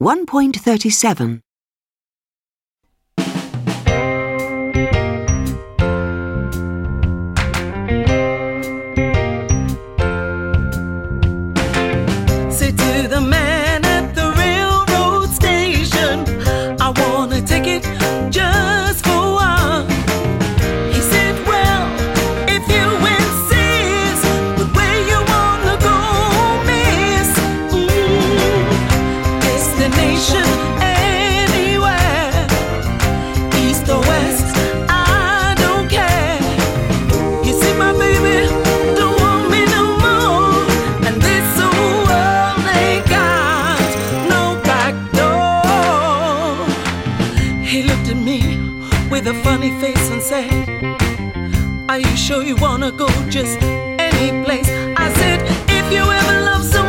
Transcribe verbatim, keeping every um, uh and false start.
one point thirty-seven. Say to the man at the railroad station, I want a ticket just for one. He said, well, if you insist, but where you wanna go, miss? Mm, destination anywhere, east or west, I don't care. You see, my baby don't want me no more, and this old world ain't got no back door. He looked at me with a funny face and said, are you sure you wanna go just any place? I said, if you ever love someone